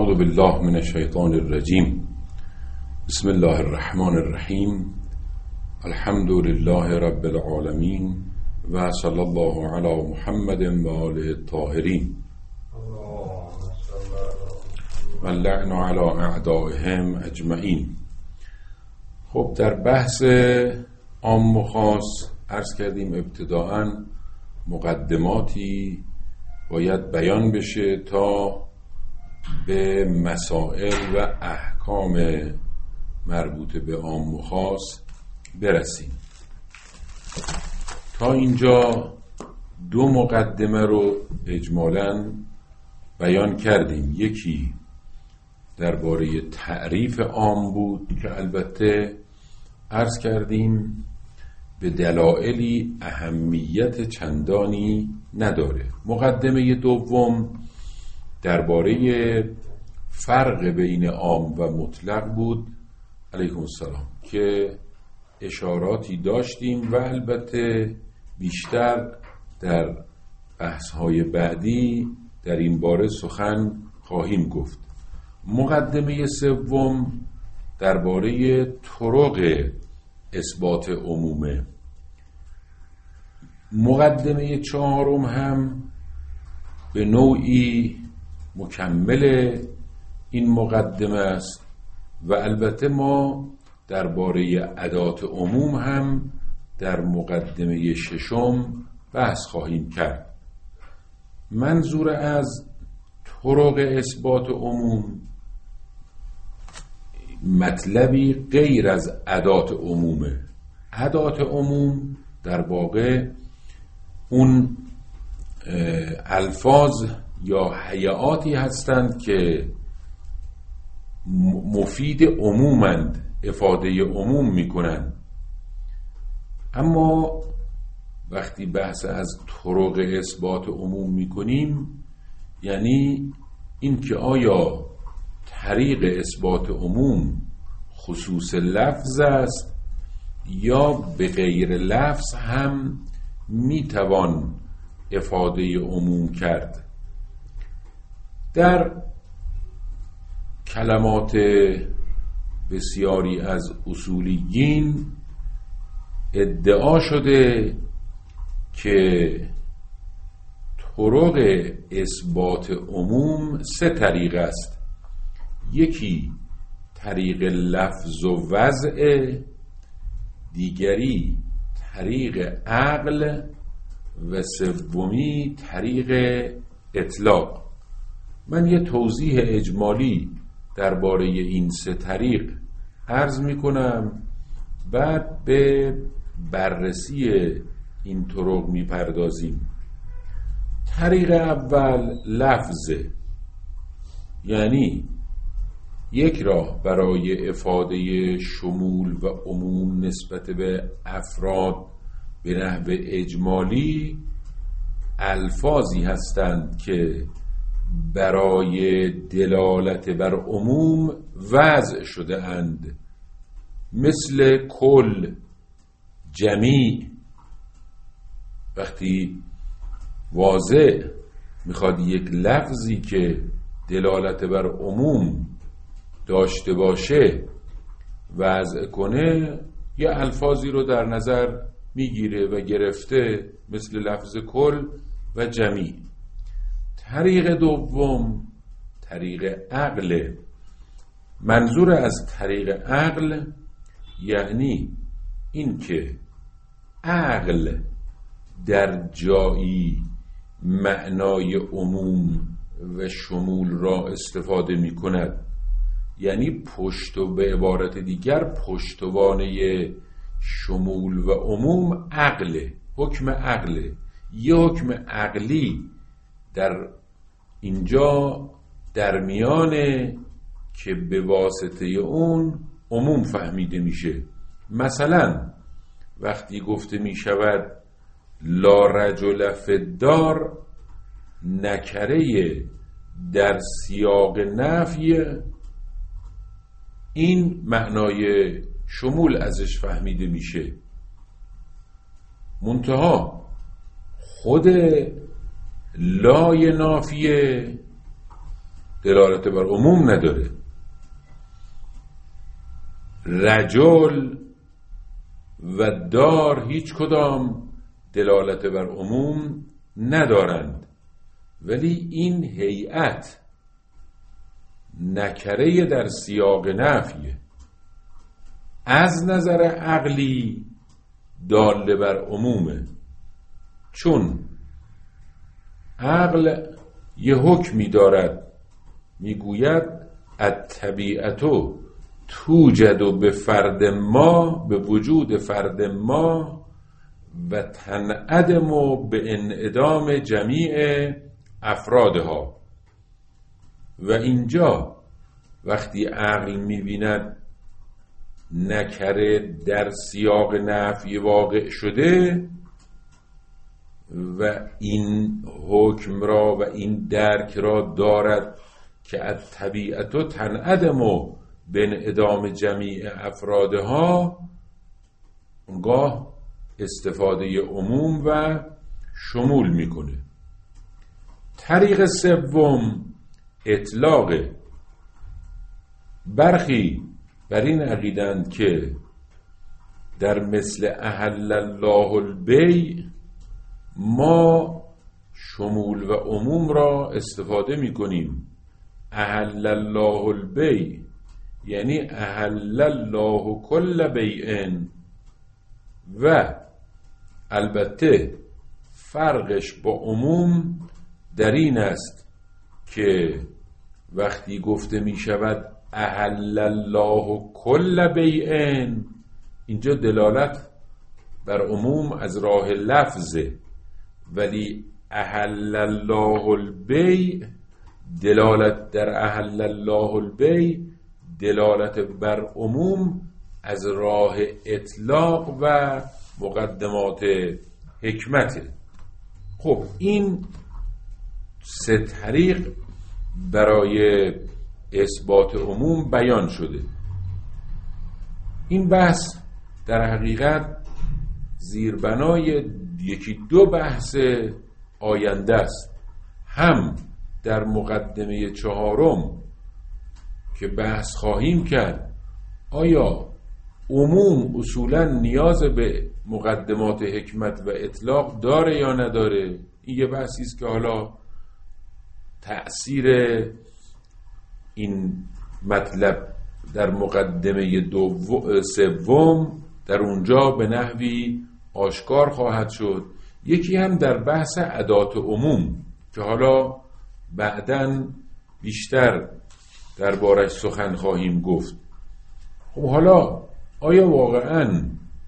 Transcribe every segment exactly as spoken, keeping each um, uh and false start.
اعوذ بالله من الشیطان الرجیم. بسم الله الرحمن الرحیم. الحمد لله رب العالمین و صلی الله علی محمد و آله الطاهرین و اللعن علی اعدائهم اجمعین. خب در بحث عام و خاص عرض کردیم ابتداءً مقدماتی باید بیان بشه تا به مسائل و احکام مربوط به عام و خاص برسیم. تا اینجا دو مقدمه رو اجمالاً بیان کردیم. یکی درباره تعریف عام بود که البته عرض کردیم به دلایلی اهمیت چندانی نداره. مقدمه دوم درباره فرق بین عام و مطلق بود علیکم السلام که اشاراتی داشتیم و البته بیشتر در بحث‌های بعدی در این باره سخن خواهیم گفت. مقدمه سوم درباره طرق اثبات عمومه. مقدمه چهارم هم به نوعی مکمل این مقدمه است و البته ما درباره ادات عموم هم در مقدمه ششم بحث خواهیم کرد. منظور از طرق اثبات عموم مطلبی غیر از ادات عمومه. ادات عموم در واقع اون الفاظ یا هیئاتی هستند که مفید عمومند، افاده عموم میکنند. اما وقتی بحث از طرق اثبات عموم میکنیم یعنی این که آیا طریق اثبات عموم خصوص لفظ است یا به غیر لفظ هم میتوان افاده عموم کرد. در کلمات بسیاری از اصولیین ادعا شده که طرق اثبات عموم سه طریق است. یکی طریق لفظ و وضع، دیگری طریق عقل و سومی طریق اطلاق. من یه توضیح اجمالی درباره این سه طریق عرض میکنم، بعد به بررسی این طرق میپردازیم. طریق اول لفظه، یعنی یک راه برای افاده شمول و عموم نسبت به افراد به نحو اجمالی الفاظی هستند که برای دلالت بر عموم وضع شده اند، مثل کل، جمیع. وقتی واضح میخواد یک لفظی که دلالت بر عموم داشته باشه وضع کنه یه الفاظی رو در نظر میگیره و گرفته، مثل لفظ کل و جمیع. طریق دوم طریق عقل. منظور از طریق عقل یعنی این که عقل در جایی معنای عموم و شمول را استفاده می کند، یعنی پشت و به عبارت دیگر پشتوانه شمول و عموم عقله، حکم عقله. یه حکم عقلی در اینجا در میانه که به واسطه اون عموم فهمیده میشه. مثلا وقتی گفته می شود لا رجل فی الدار، نکره در سیاق نفی، این معنای شمول ازش فهمیده میشه. منتها خود لای نافیه دلالت بر عموم نداره. رجل و دار هیچ کدام دلالت بر عموم ندارند، ولی این هیئت نکره در سیاق نفیه، از نظر عقلی دال بر عمومه، چون عقل یه حکمی دارد میگوید الطبیعتو توجد به فرد ما، به وجود فرد ما، و تنعدم به انعدام جمیع افرادها. و اینجا وقتی عقل میبیند نکره در سیاق نفی واقع شده و این حکم را و این درک را دارد که الطبیعت تنعدم به انعدام جمیع افرادها، اونگاه استفاده عموم و شمول میکنه. طریق سوم اطلاق. برخی بر این عقیدند که در مثل احل الله البیع ما شمول و عموم را استفاده میکنیم. احل الله البیع یعنی احل الله کل بیع، و البته فرقش با عموم در این است که وقتی گفته می شود احل الله کل بیع، اینجا دلالت بر عموم از راه لفظه، ولی احل الله البیع دلالت در احل الله البیع دلالت بر عموم از راه اطلاق و مقدمات حکمته. خب این سه طریق برای اثبات عموم بیان شده. این بحث در حقیقت زیربنای یکی دو بحث آینده است، هم در مقدمه چهارم که بحث خواهیم کرد آیا عموم اصولا نیاز به مقدمات حکمت و اطلاق داره یا نداره. این یه بحثی است که حالا تأثیر این مطلب در مقدمه سوم در اونجا به نحوی آشکار خواهد شد. یکی هم در بحث ادات عموم که حالا بعداً بیشتر دربارش سخن خواهیم گفت. خب حالا آیا واقعاً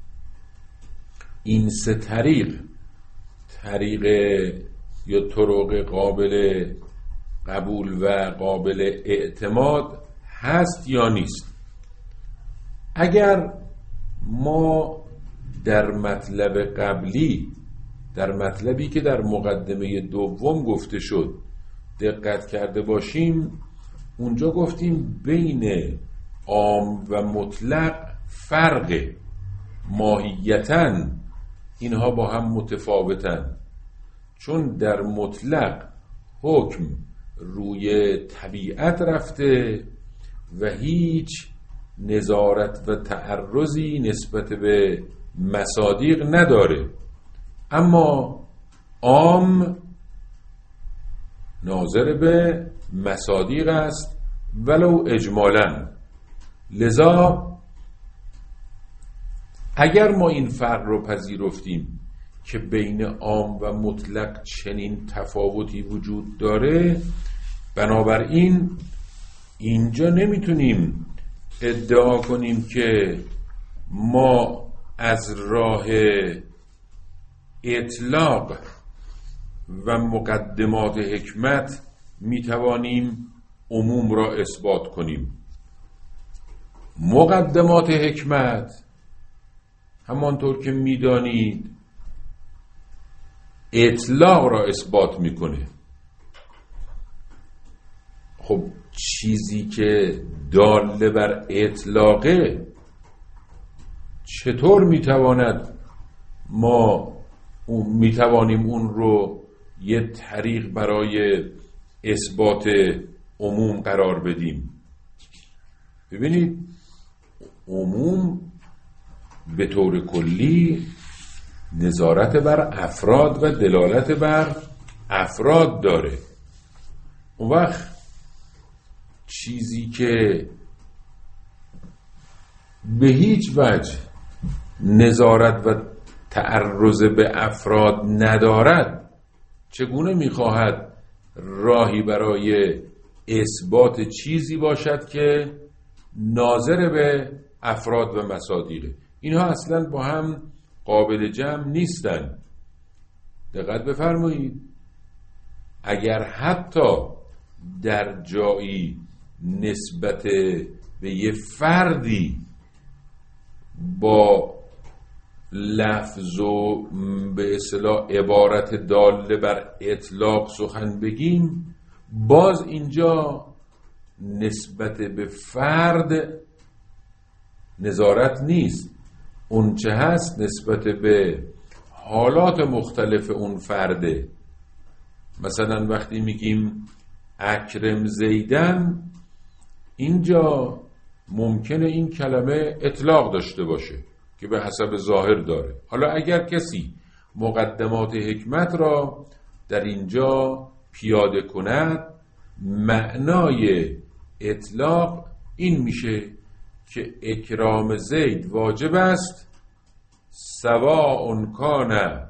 این سه طریق طریق یا طرق قابل قبول و قابل اعتماد هست یا نیست؟ اگر ما در مطلب قبلی، در مطلبی که در مقدمه دوم گفته شد دقت کرده باشیم، اونجا گفتیم بین عام و مطلق فرق، ماهیتاً اینها با هم متفاوتن، چون در مطلق حکم روی طبیعت رفته و هیچ نظارت و تعرضی نسبت به مصادیق نداره، اما عام ناظر به مصادیق است ولو اجمالاً. لذا اگر ما این فرق رو پذیرفتیم که بین عام و مطلق چنین تفاوتی وجود داره، بنابراین اینجا نمیتونیم ادعا کنیم که ما از راه اطلاق و مقدمات حکمت میتوانیم عموم را اثبات کنیم. مقدمات حکمت همانطور که میدانید اطلاق را اثبات میکنه. خب چیزی که داله بر اطلاقه چطور میتواند ما میتوانیم اون رو یه طریق برای اثبات عموم قرار بدیم. ببینید عموم به طور کلی نظارت بر افراد و دلالت بر افراد داره. اون وقت چیزی که به هیچ وجه نظارت و تعرض به افراد ندارد چگونه میخواهد راهی برای اثبات چیزی باشد که ناظر به افراد و مصادیقه؟ اینها اصلا با هم قابل جمع نیستن. دقت بفرمایید، اگر حتی در جایی نسبت به یه فردی با لفظ و به اصطلاح عبارت داله بر اطلاق سخن بگیم، باز اینجا نسبت به فرد نظارت نیست. اون چه هست نسبت به حالات مختلف اون فرده. مثلا وقتی میگیم اکرم زیدن، اینجا ممکنه این کلمه اطلاق داشته باشه که به حسب ظاهر داره. حالا اگر کسی مقدمات حکمت را در اینجا پیاده کند، معنای اطلاق این میشه که اکرام زید واجب است سواء کان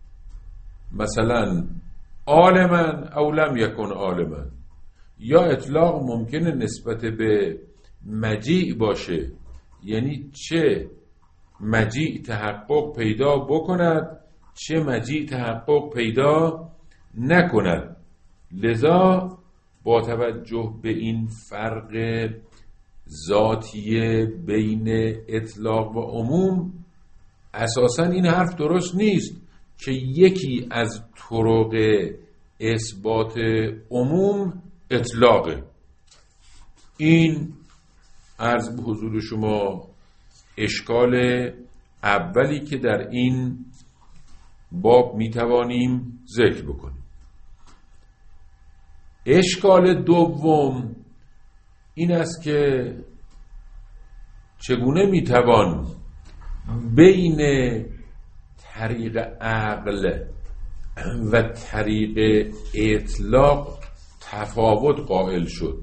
مثلا عالما او لم یکن عالما. یا اطلاق ممکنه نسبت به مجیع باشه، یعنی چه مجیع تحقق پیدا بکند چه مجیع تحقق پیدا نکند. لذا با توجه به این فرق ذاتیه بین اطلاق و عموم، اساساً این حرف درست نیست که یکی از طرق اثبات عموم اطلاقه. این عرض به حضور شما اشکال اولی که در این باب میتوانیم ذکر بکنیم. اشکال دوم این است که چگونه میتوان بین طریق عقل و طریق اطلاق تفاوت قائل شد.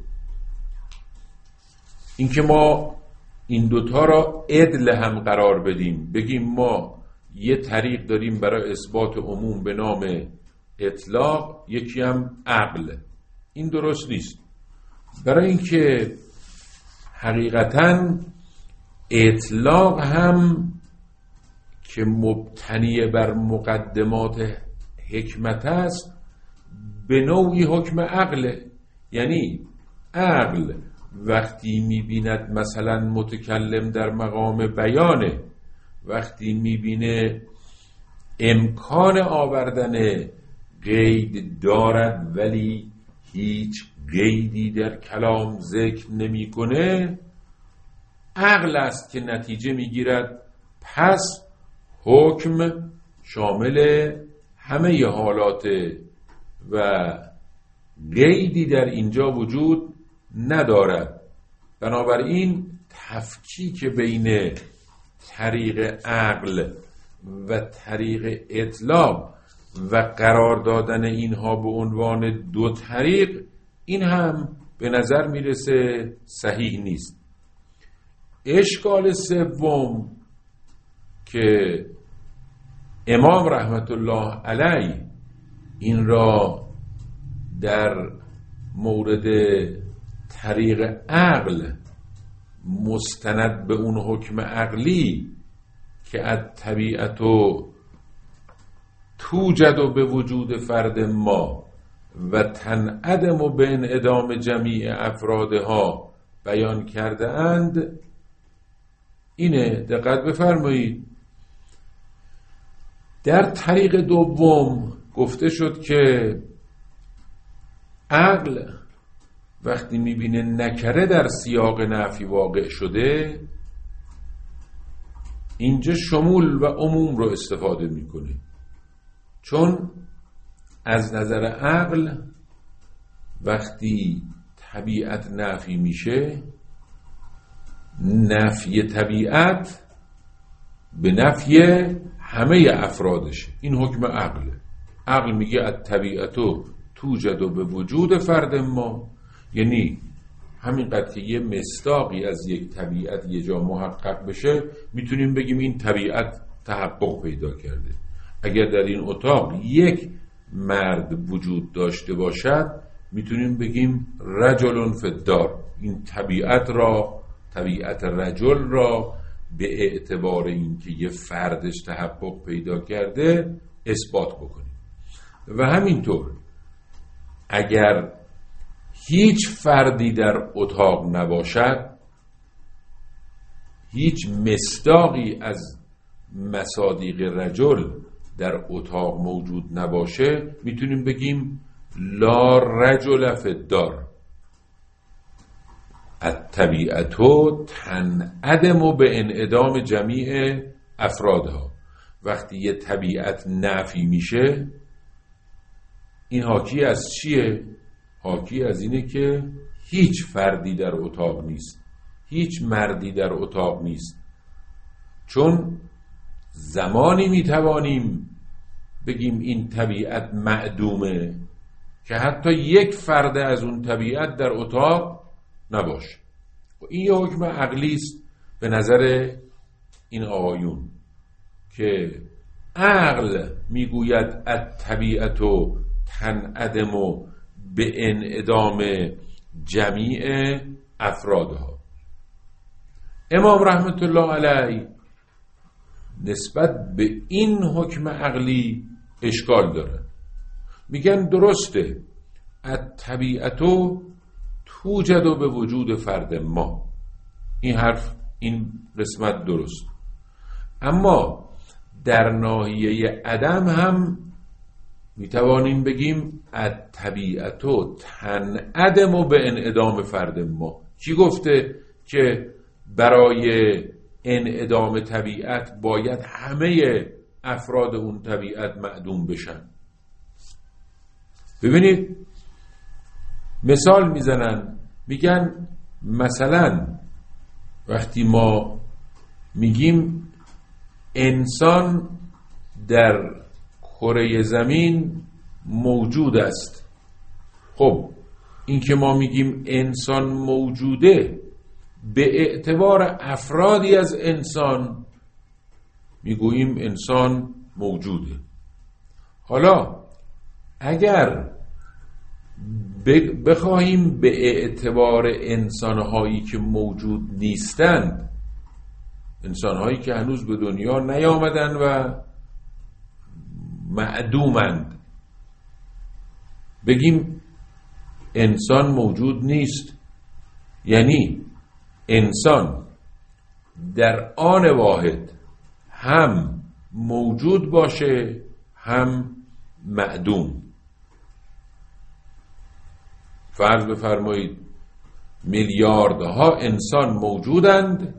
اینکه ما این دوتا را عدل هم قرار بدیم، بگیم ما یه طریق داریم برای اثبات عموم به نام اطلاق، یکی هم عقل، این درست نیست. برای اینکه حقیقتاً اطلاق هم که مبتنی بر مقدمات حکمت است به نوعی حکم عقله. یعنی عقل وقتی میبیند مثلا متکلم در مقام بیانه، وقتی میبینه امکان آوردن قید دارد ولی هیچ قیدی در کلام ذکر نمی کنه، عقل است که نتیجه میگیرد پس حکم شامل همه حالات و قیدی در اینجا وجود ندارد. بنابراین تفکیک بین طریق عقل و طریق اطلاق و قرار دادن اینها به عنوان دو طریق، این هم به نظر میرسه صحیح نیست. اشکال سوم که امام رحمت الله علیه این را در مورد طریق عقل مستند به اون حکم عقلی که از طبیعت و توجد و به وجود فرد ما و تنعدم و به انعدام جمیع افرادها بیان کرده اند، اینه. دقت بفرمایید، در طریق دوم گفته شد که عقل وقتی میبینه نکره در سیاق نفی واقع شده، اینجا شمول و عموم رو استفاده میکنه، چون از نظر عقل وقتی طبیعت نفی میشه، نفی طبیعت به نفی همه افرادشه. این حکم عقله. عقل میگه الطبیعتو توجد به وجود فرد ما، یعنی همینقدر که یه مصداقی از یک طبیعت یه جا محقق بشه میتونیم بگیم این طبیعت تحقق پیدا کرده. اگر در این اتاق یک مرد وجود داشته باشد میتونیم بگیم رجل فی الدار، این طبیعت را، طبیعت رجل را به اعتبار اینکه یه فردش تحقق پیدا کرده اثبات بکنیم. و همینطور اگر هیچ فردی در اتاق نباشد، هیچ مصداقی از مصادیق رجل در اتاق موجود نباشه، میتونیم بگیم لا رجل فی الدار، الطبیعتو تنعدم به انعدام جمیع افرادها. وقتی یه طبیعت نفی میشه این حاکی از چیه؟ حاکی از اینه که هیچ فردی در اتاق نیست، هیچ مردی در اتاق نیست. چون زمانی میتوانیم بگیم این طبیعت معدومه که حتی یک فرد از اون طبیعت در اتاق نباشه. و این یه حکم عقلی است به نظر این آقایون که عقل میگوید الطبیعتو تنعدم به انعدام جمیع افرادها. امام رحمت الله علیه نسبت به این حکم عقلی اشکال داره. میگن درسته الطبیعتو توجد به وجود فرد ما، این حرف، این قسمت درست، اما در ناحیه عدم هم میتوانیم بگیم الطبیعتو تنعدم به انعدام فرد ما. کی گفته که برای انعدام طبیعت باید همه افراد اون طبیعت معدوم بشن؟ ببینید مثال میزنن، میگن مثلا وقتی ما میگیم انسان در کره زمین موجود است، خب این که ما میگیم انسان موجوده به اعتبار افرادی از انسان میگوییم انسان موجوده. حالا اگر بخواهیم به اعتبار انسانهایی که موجود نیستند، انسانهایی که هنوز به دنیا نیامدن و معدومند، بگیم انسان موجود نیست، یعنی انسان در آن واحد هم موجود باشه هم معدوم. فرض بفرمایید میلیاردها انسان موجودند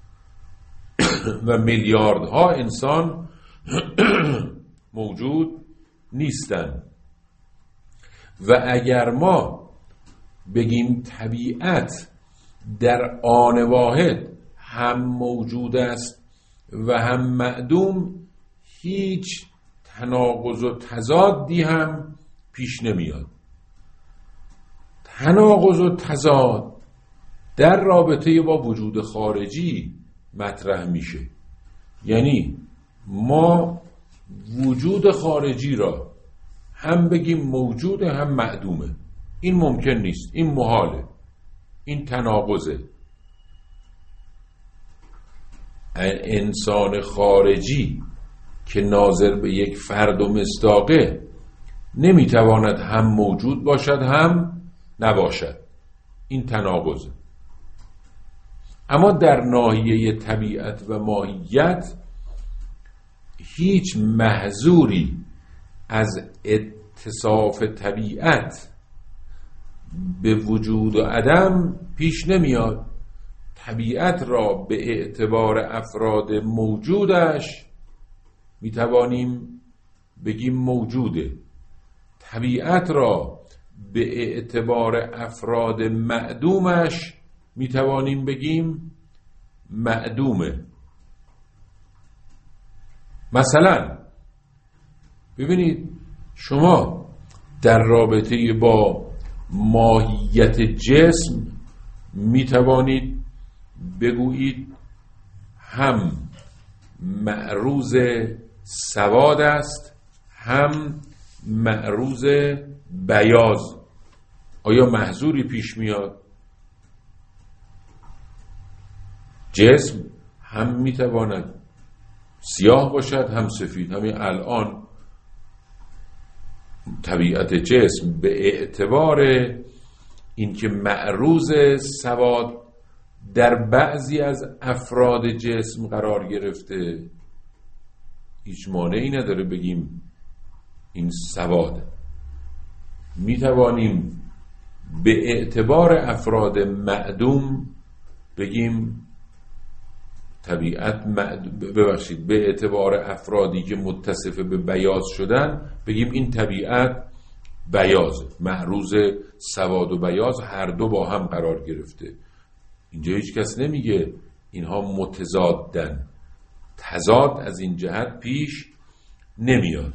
و میلیاردها انسان موجود نیستند. و اگر ما بگیم طبیعت در آن واحد هم موجود است و هم معدوم، هیچ تناقض و تضادی هم پیش نمیاد. تناقض و تضاد در رابطه با وجود خارجی مطرح میشه، یعنی ما وجود خارجی را هم بگیم موجوده هم معدومه، این ممکن نیست، این محاله، این تناقضه. انسان خارجی که ناظر به یک فرد و مصداقه نمیتواند هم موجود باشد هم نباشد، این تناقضه. اما در ناحیه طبیعت و ماهیت هیچ محظوری از اتصاف طبیعت به وجود و عدم پیش نمیاد. طبیعت را به اعتبار افراد موجودش میتوانیم بگیم موجوده، طبیعت را به اعتبار افراد معدومش میتوانیم بگیم معدومه. مثلا ببینید شما در رابطه با ماهیت جسم میتوانید بگویید هم معروض سواد است هم معروض بیاض. آیا محظوری پیش میاد؟ جسم هم میتواند سیاه باشد هم سفید. همین الان طبیعت جسم به اعتبار اینکه معروض سواد در بعضی از افراد جسم قرار گرفته، هیچ مانعی نداره بگیم این سواد. می توانیم به اعتبار افراد معدوم بگیم طبیعت معدوم، ببخشید به اعتبار افرادی که متصف به بیاض شدن بگیم این طبیعت بیاضه. معروض سواد و بیاض هر دو با هم قرار گرفته. اینجا هیچ کس نمیگه اینها متضادن. تضاد از این جهت پیش نمیاد.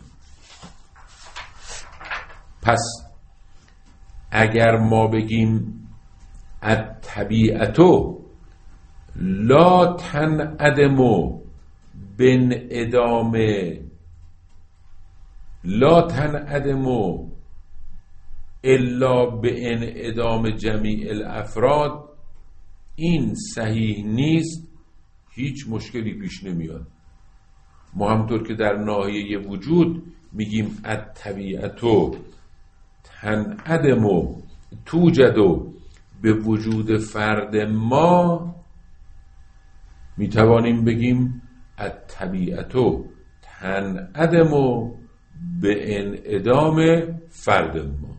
پس اگر ما بگیم الطبیعتو لا تنعدم بانعدام لا تنعدم الا بانعدام جمیع الافراد، این صحیح نیست، هیچ مشکلی پیش نمیاد. ما همطور که در ناحیه وجود میگیم الطبیعتو تنعدم توجد به وجود فرد ما، میتوانیم بگیم الطبیعتو تنعدم به انعدام فرد ما.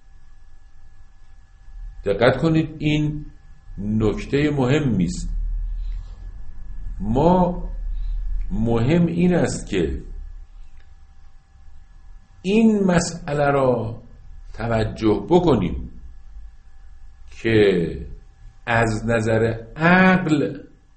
دقت کنید، این نکته مهمی است. ما مهم این است که این مسئله را توجه بکنیم که از نظر عقل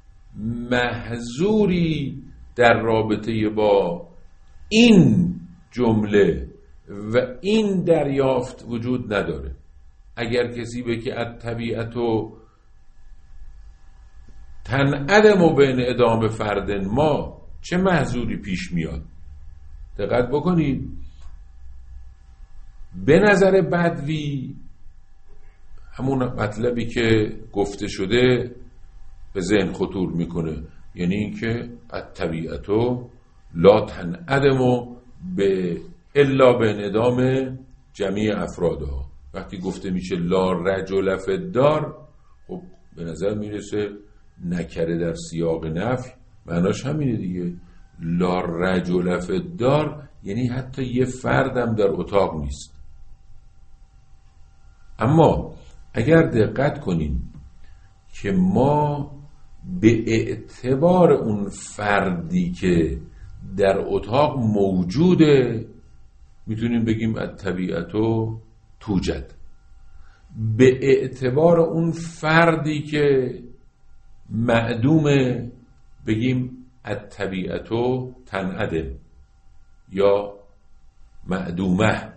محظوری در رابطه با این جمله و این دریافت وجود نداره. اگر کسی بگه الطبیعتو تنعدم و بین ادامه فرد ما، چه محظوری پیش میاد؟ دقت بکنید، به نظر بدوی همون مطلبی که گفته شده به ذهن خطور میکنه، یعنی اینکه الطبیعتو لا تنعدم به الا به انعدام جمیع افرادها. وقتی گفته میشه لا رجل فی الدار، خب به نظر میرسه نکره در سیاق نفی معناش همینه دیگه. لا رجل فی الدار یعنی حتی یه فردم در اتاق نیست. اما اگر دقت کنیم که ما به اعتبار اون فردی که در اتاق موجوده میتونیم بگیم الطبیعتو توجد. به اعتبار اون فردی که معدومه بگیم الطبیعتو تنعدم یا معدومه.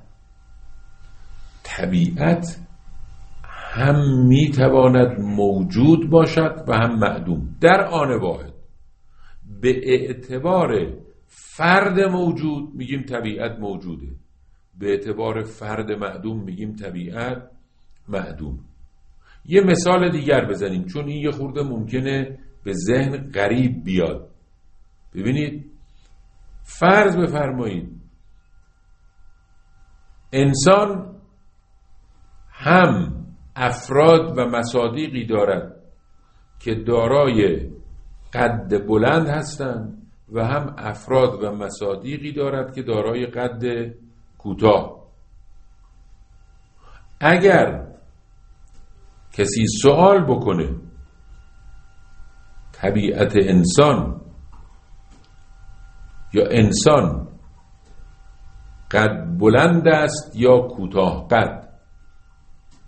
طبیعت هم میتواند موجود باشد و هم معدوم در آن واحد. به اعتبار فرد موجود میگیم طبیعت موجوده، به اعتبار فرد معدوم میگیم طبیعت معدوم. یه مثال دیگر بزنیم چون این یه خورده ممکنه به ذهن غریب بیاد. ببینید، فرض بفرمایید انسان هم افراد و مصادیقی دارد که دارای قد بلند هستند و هم افراد و مصادیقی دارد که دارای قد کوتاه. اگر کسی سوال بکنه طبیعت انسان یا انسان قد بلند است یا کوتاه قد،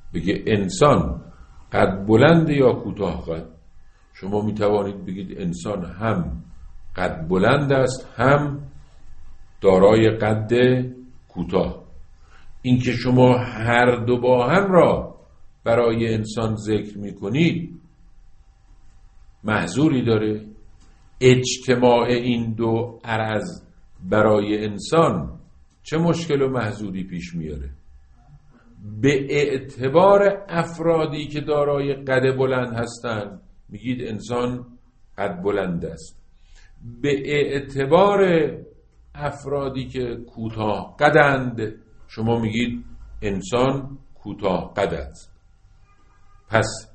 بگه انسان قد بلند یا کوتاه قد. شما می توانید بگید انسان هم قد بلند است هم دارای قد کوتاه. این که شما هر دو با هم را برای انسان ذکر می کنید محظوری داره؟ اجتماع این دو عرض برای انسان چه مشکل و محظوری پیش میاره؟ به اعتبار افرادی که دارای قد بلند هستند میگید انسان قد بلند است، به اعتبار افرادی که کوتاه قدند شما میگید انسان کوتاه قد است. پس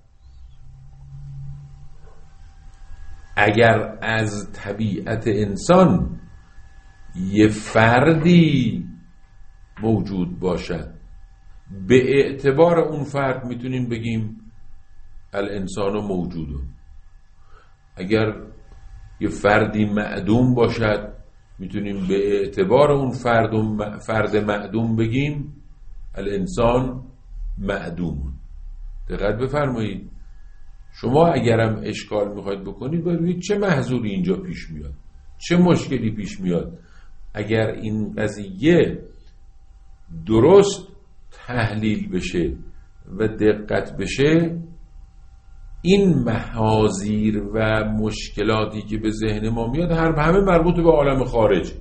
اگر از طبیعت انسان یه فردی موجود باشد، به اعتبار اون فرد میتونیم بگیم الانسان موجود. اگر یه فردی معدوم باشد میتونیم به اعتبار اون فرد فرد معدوم بگیم الانسان معدوم. دقت بفرمایید. شما اگرم اشکال میخواید بکنید باید ببینید چه محظوری اینجا پیش میاد، چه مشکلی پیش میاد. اگر این قضیه درست تحلیل بشه و دقت بشه، این محاذیر و مشکلاتی که به ذهن ما میاد هر همه مربوط به عالم خارج.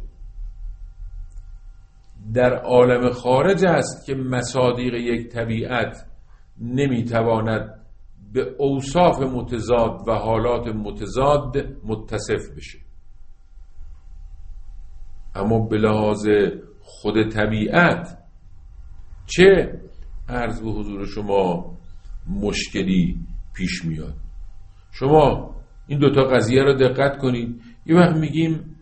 در عالم خارج است که مصادیق یک طبیعت نمیتواند به اوصاف متضاد و حالات متضاد متصف بشه. اما به لحاظ خود طبیعت چه عرض به حضور شما مشکلی پیش میاد؟ شما این دوتا قضیه را دقت کنید. یه وقت میگیم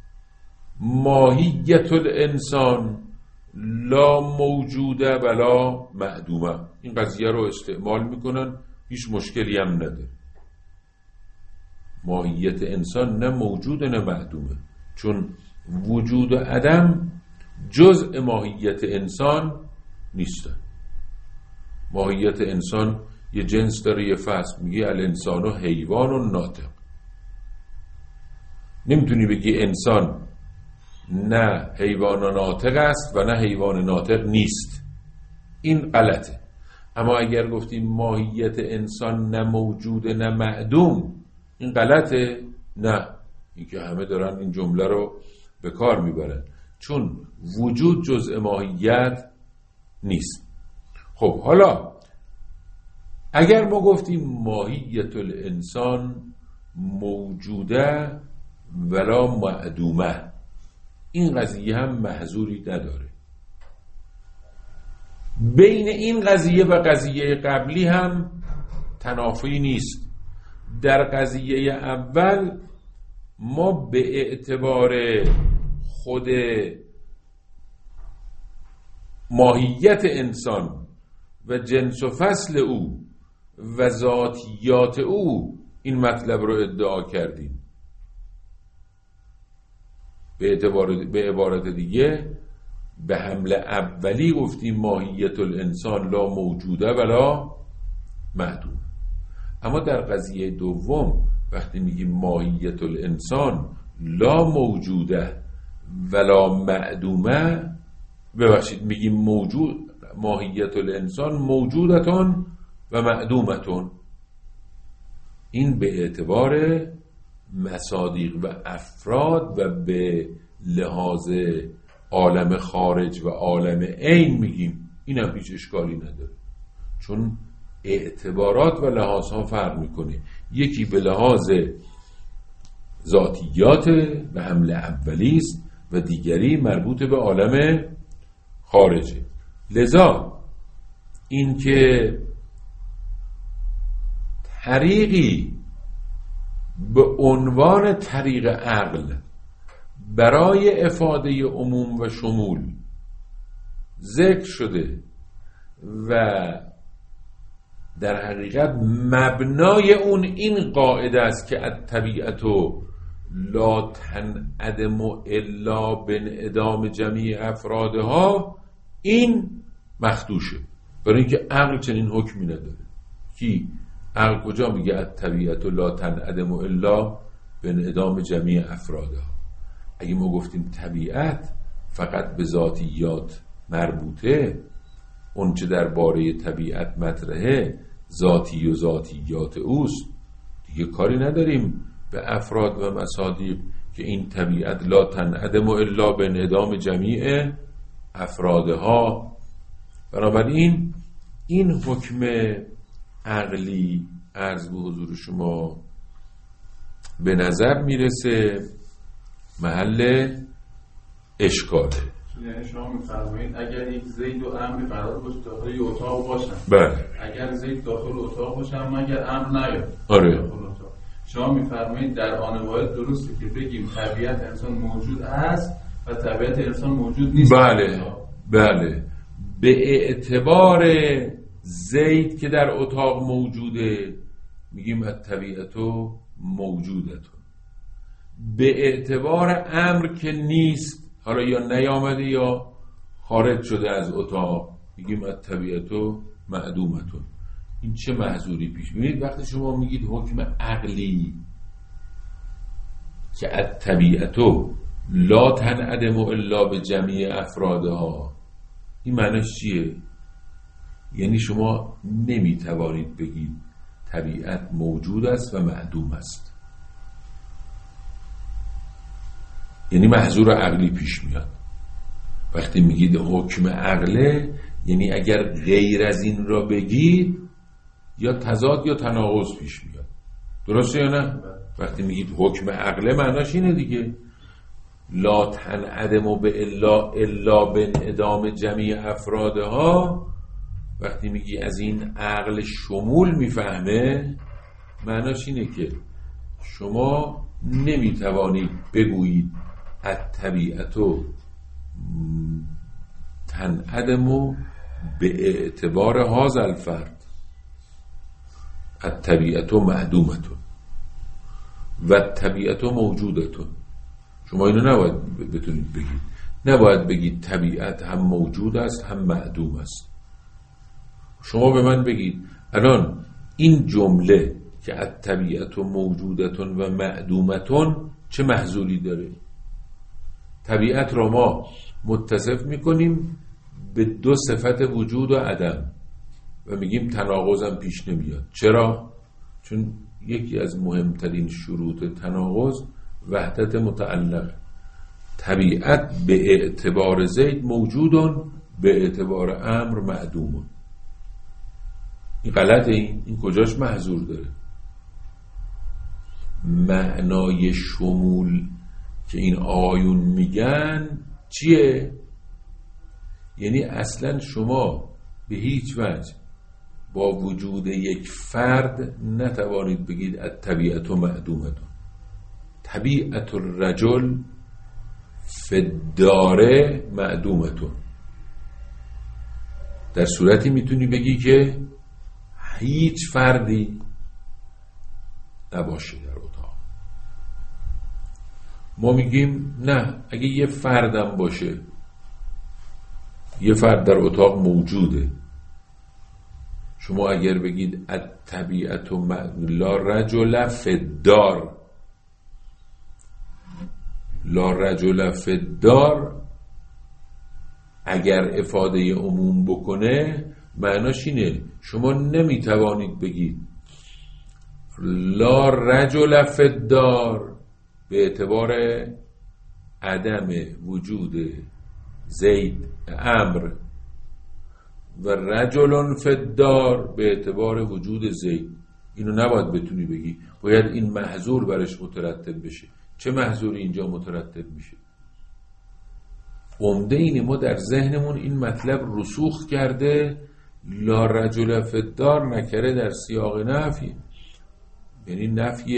ماهیت الانسان لا موجوده ولا معدومه، این قضیه رو استعمال میکنن، هیچ مشکلی هم نداره. ماهیت انسان نه موجوده نه معدومه، چون وجود و عدم جزء ماهیت انسان نیستن. ماهیت انسان یه جنس داره، یه فصل میگه الانسان و حیوان و ناطق. نمیتونی بگی انسان نه حیوان و ناطق است و نه حیوان ناطق نیست، این غلطه. اما اگر گفتیم ماهیت انسان نه موجوده نه معدوم، این غلطه؟ نه، این که همه دارن این جمله رو به کار میبرن، چون وجود جزء ماهیت نیست. خب حالا اگر ما گفتیم ماهیت الانسان موجوده ولا معدومه، این قضیه هم محظوری نداره. بین این قضیه و قضیه قبلی هم تنافی نیست. در قضیه اول ما به اعتبار خود ماهیت انسان و جنس و فصل او و ذاتیات او این مطلب رو ادعا کردیم. به اعتبار به عبارت دیگه به حمله اولی گفتیم ماهیت الانسان لا موجوده ولا معدوم. اما در قضیه دوم وقتی میگیم ماهیت الانسان لا موجوده ولا معدومه، ببخشید میگیم موجود ماهیت الانسان موجودتون و معدومتون، این به اعتبار مصادیق و افراد و به لحاظ عالم خارج و عالم عین میگیم. این هم هیچ اشکالی نداره، چون اعتبارات و لحاظها فرق میکنه. یکی به لحاظ ذاتیات به حمله اولی است و دیگری مربوط به عالم خارجه. لذا این که طریقی به عنوان طریق عقل برای افاده عموم و شمول ذکر شده و در حقیقت مبنای اون این قاعده است که الطبیعت لا تنعدم الا بانعدام جمیع افرادها، این مخدوشه. برای اینکه عقل چنین حکمی نداره. کی؟ عقل کجا میگه الطبیعت لا تنعدم الا بانعدام جمیع افرادها؟ اگه ما گفتیم طبیعت فقط به ذاتیات مربوطه، اون چه در باره طبیعت مطرحه ذاتی و ذاتیات اوست، دیگه کاری نداریم به افراد و مصادیق که این طبیعت لا تنعدم الا بانعدام جمیع افرادها. بنابراین این حکم عقلی عرض به حضور شما به نظر میرسه محل اشکاله. یعنی شما میفرمایید اگر یک زید و امر قرار باشه داخل یک اتاق باشن، بله، اگر زید داخل اتاق باشه مگر امر نیاد. آره. شما میفرمایید در آن واحد درسته که بگیم طبیعت انسان موجود است و طبیعت انسان موجود نیست. بله بله، به اعتبار زید که در اتاق موجوده میگیم الطبیعت موجودتون، به اعتبار امر که نیست، حالا یا نیامده یا خارج شده از اتاق، میگیم الطبیعت معدومتون. این چه محظوری پیش میبینید وقتی شما میگید حکم عقلی که الطبیعت لا تنعدم الا به جمیع افرادها، این معنیش چیه؟ یعنی شما نمیتوانید بگید طبیعت موجود است و معدوم است، یعنی محظور عقلی پیش میاد. وقتی میگید حکم عقله یعنی اگر غیر از این را بگید یا تضاد یا تناقض پیش میاد. درسته یا نه؟ وقتی میگید حکم عقله معناش اینه دیگه، لا تنعدم به الا الا بانعدام جمیع افرادها. وقتی میگی از این عقل شمول میفهمه معناش اینه که شما نمیتوانید بگویید الطبیعت تنعدم به اعتبار هذا الفرد، الطبیعت معدومتون و الطبیعت موجودتون. شما اینو نباید بتونید بگید، نباید بگید طبیعت هم موجود است هم معدوم است. شما به من بگید الان این جمله که الطبیعت موجودتون و معدومتون چه محظوری داره؟ طبیعت را ما متصف میکنیم به دو صفت وجود و عدم و میگیم تناقض هم پیش نمیاد. چرا؟ چون یکی از مهمترین شروط تناقض وحدت متعلق. طبیعت به اعتبار زید موجودون، به اعتبار امر معدومون. این غلطه. این این کجاش محظور داره؟ معنای شمول که این آیون میگن چیه؟ یعنی اصلا شما به هیچ وجه با وجود یک فرد نتوانید بگید الطبیعت معدومتون. طبیعت الرجل فی الدار معدومتون. در صورتی میتونی بگی که هیچ فردی نباشه در اتاق. ما میگیم نه، اگه یه فردم باشه، یه فرد در اتاق موجوده. شما اگر بگید الطبیعت لا رجل فی الدار، لا رجل فی الدار اگر افاده عموم بکنه معناش اینه شما نمیتوانید بگید لا رجل فی الدار به اعتبار عدم وجود زید امر و رجل فی الدار به اعتبار وجود زید. اینو نباید بتونی بگی، باید این محظور برش مترتب بشه. چه محظوری اینجا مترتب میشه؟ عمده اینه ما در ذهنمون این مطلب رسوخ کرده لا رجل فی الدار نکره در سیاق نفی، یعنی نفی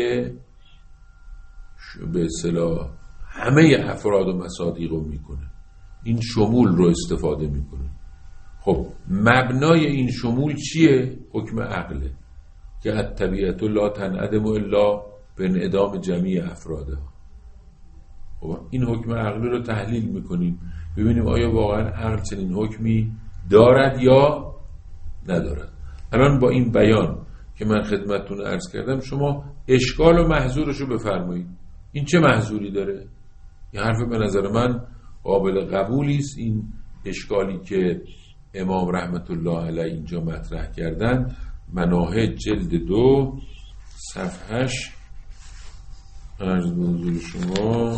به اصطلاح همه افراد و مصادیق رو میکنه، این شمول رو استفاده میکنه. خب مبنای این شمول چیه؟ حکم عقله که الطبیعت لا تنعدم الا بانعدام جمیع افرادها. خب این حکم عقلی رو تحلیل میکنیم ببینیم آیا واقعا عقل چنین حکمی دارد یا ندارد. الان با این بیان که من خدمتتون عرض کردم شما اشکال و محظورش رو بفرمایید. این چه محظوری داره؟ این حرف به نظر من قابل قبولی است. این اشکالی که امام رحمت الله علیه اینجا مطرح کردن، مناهج جلد دو صفحهش عرض به حضور شما،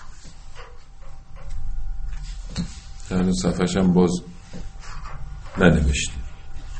در صفحهش هم باز ننوشتیم.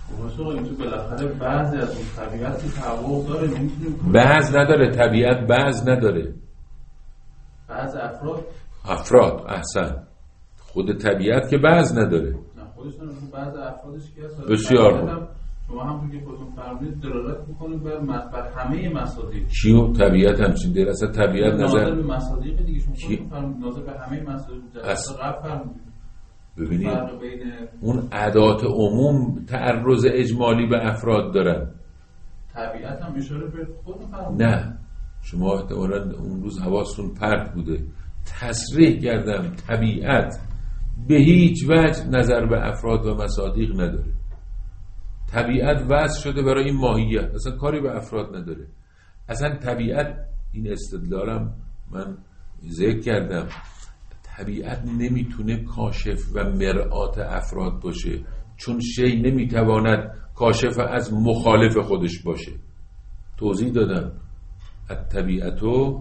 بعضی از اون طبیعتی تحول داره، نمیتونیم بعض نداره، طبیعت بعض نداره. بعض افراد افراد احسن، خود طبیعت که بعض نداره. نه خودشون بعض افرادش که هست. بسیار خوب. شما هم که خودتون فرمودید دلالت میکنید بر بر همه مصادیق. کیو طبیعت همچین دل اصلا طبیعت نظر ناظر به مصادیق دیگه، شما خودتون فرمودید ناظر به همه مصادیق جلسه قبل فرمودید. ببینید اون عادات عموم تعرض اجمالی به افراد دارن. طبیعت هم اشاره به خودتون فرمودید. نه شما احتمالاً اون روز حواستون پرت بوده. تصریح کردم طبیعت به هیچ وجه نظر به افراد و مصادیق نداره. طبیعت وضع شده برای این ماهیت، اصلا کاری به افراد نداره. اصلا طبیعت، این استدلالم من ذکر کردم، طبیعت نمیتونه کاشف و مرآت افراد باشه، چون شی نمیتواند کاشف از مخالف خودش باشه. توضیح دادم الطبیعتو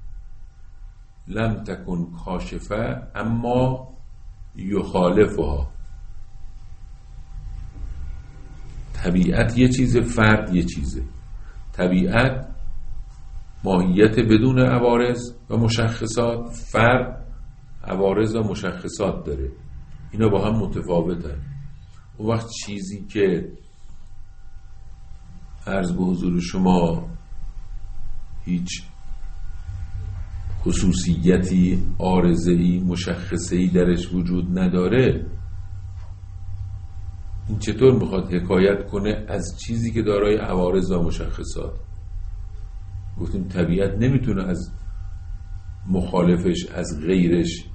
لم تکن کاشفه اما یخالفها. طبیعت یه چیز، فرد یه چیزه. طبیعت ماهیت بدون عوارض و مشخصات، فرد عوارض و مشخصات داره. اینا با هم متفاوتن. اون وقت چیزی که عرض به حضور شما هیچ خصوصیتی عارضه‌ای مشخصه‌ای درش وجود نداره، این چطور میخواد حکایت کنه از چیزی که دارای عوارض و مشخصات؟ گفتیم طبیعت نمیتونه از مخالفش، از غیرش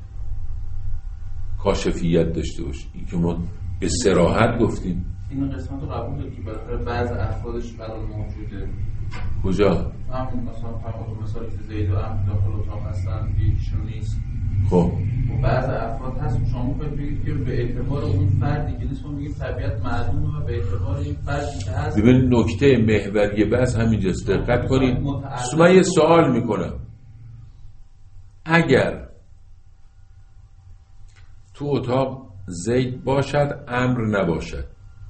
کاشفیت داشته باشه. این که ما به صراحت گفتیم. این قسمت رو قبول داریم که برای بعض افرادش قرار موجوده. کجا؟ همون مثلا فرمود مثالی که زید و عمد داخل اتاق هستن یکیشون نیست. خب و بعض افراد هست شما باید بگید که به اعتبار اون فردی که نیست، ما میگیم طبیعت معدومه و به اعتبار این فردی که هست. ببین نکته محوری بحث همینجاست، دقت کنید. من یه سوال میکنم، اگر تو اتاق زید باشد امر نباشد،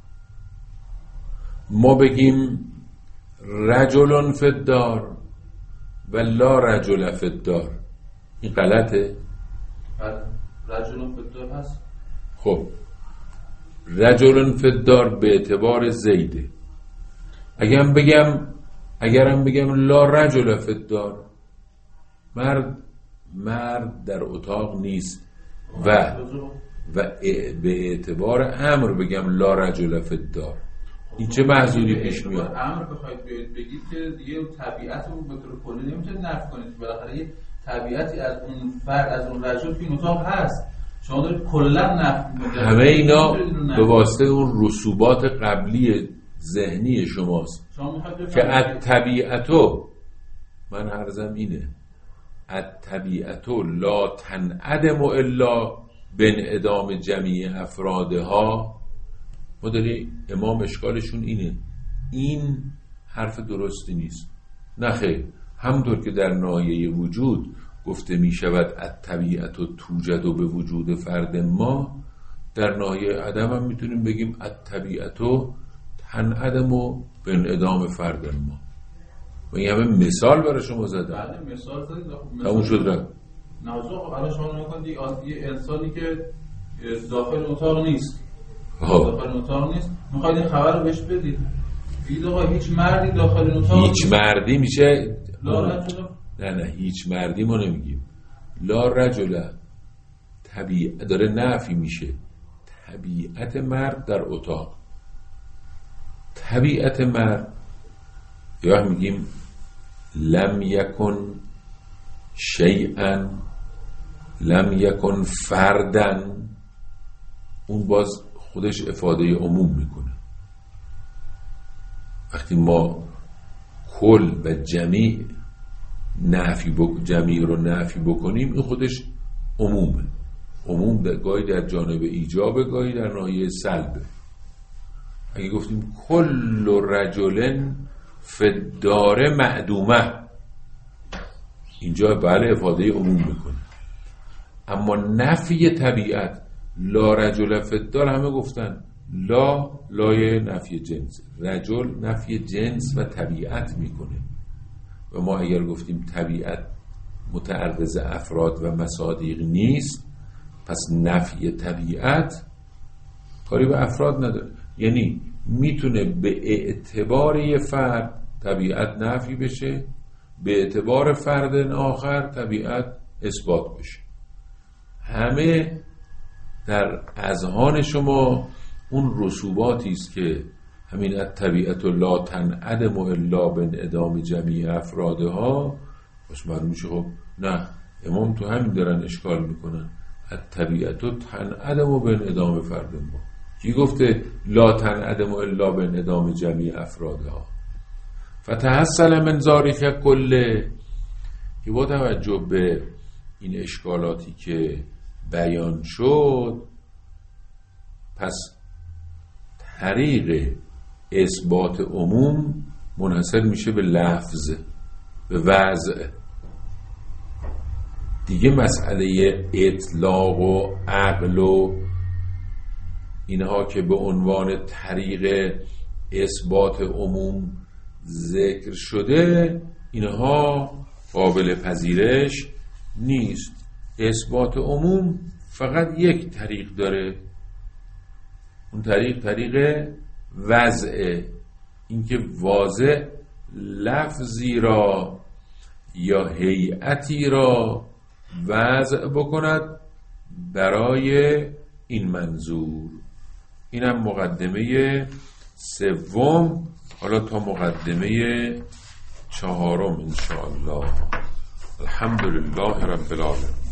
ما بگیم رجل فی الدار و لا رجل فی الدار، این غلطه؟ رجل فی الدار هست. خب رجل فی الدار به اعتبار زیده. اگرم بگم اگرم بگم لا رجل فی الدار، مرد مرد در اتاق نیست و و به اعتبار امر بگم لا رجل فی الدار، این چه محظوری پیش میاد؟ امر بخواید بگید که دیگه طبیعت اون به طور کلی نمیتونید نفی کنید. بالاخره یه طبیعتی از اون فرد، از اون رجل تو این اتاق هست. شما دارید کلا نفی میکنید. همه اینا به واسطه اون رسوبات قبلی ذهنی شماست که الطبیعتو، من عرضم اینه، الطبیعتو لا تنعدم الا بانعدام جمیع افرادها. ما داریم امام اشکالشون اینه، این حرف درستی نیست. نه خیر، همونطور که در ناحیه وجود گفته می شود الطبیعت توجد به وجود فرد ما، در ناحیه عدم هم میتونیم بگیم الطبیعت تنعدم و بانعدام فرد ما. و این همه مثال برای شما زدم. بله مثال زدید. تموم شد رفت. نه خب الان شما نگاه کنید یه انسانی که داخل اتاق نیست، داخل اتاق نیست، میخواید این خبر رو بهش بدید، بگید آقا هیچ مردی داخل اتاق، هیچ مردی میشه لا رجل. نه نه هیچ مردی ما نمیگیم. لا رجل طبیعت داره نفی میشه، طبیعت مرد در اتاق. طبیعت مرد یا میگیم لم یکن شیئا، لم یکن فردن، اون باز خودش افاده عموم میکنه. وقتی ما کل و جمیع نفی بک... جمیع رو نفی بکنیم این خودش عمومه. عموم در گاهی در جانب ایجاب، گاهی در ناحیه سلبه. اگه گفتیم کل رجل فدار معدومه، اینجا بله افاده عموم میکنه. اما نفی طبیعت، لا رجل فدار، همه گفتن لا لای نفی جنس، رجل نفی جنس و طبیعت میکنه. و ما اگر گفتیم طبیعت متعرض افراد و مصادیق نیست، پس نفی طبیعت کاری به افراد نداره. یعنی میتونه به اعتبار یه فرد طبیعت نفی بشه، به اعتبار فرد آخر طبیعت اثبات بشه. همه در اذهان شما اون رسوباتی است که همین طبیعت لا تنعدم الا بانعدام جمیع افرادها، پس معلوم میشه خب نه، امام تو همین دارن اشکال میکنن. طبیعت تنعدم بانعدام فرد ما، کی گفته لا تنعدم الا بانعدام جمیع افرادها؟ فتحصل من ذلک کله، که با توجه به این اشکالاتی که بیان شد، پس طریق اثبات عموم منحصر میشه به لفظ، به وضع. دیگه مسئله اطلاق و عقل و اینها که به عنوان طریق اثبات عموم ذکر شده، اینها قابل پذیرش نیست. اثبات عموم فقط یک طریق داره، اون طریق طریق وضع، اینکه واضح لفظی را یا هیئتی را وضع بکند برای این منظور. اینم مقدمه سوم. حالا تا مقدمه چهارم ان شاء الله. الحمدلله رب العالمین.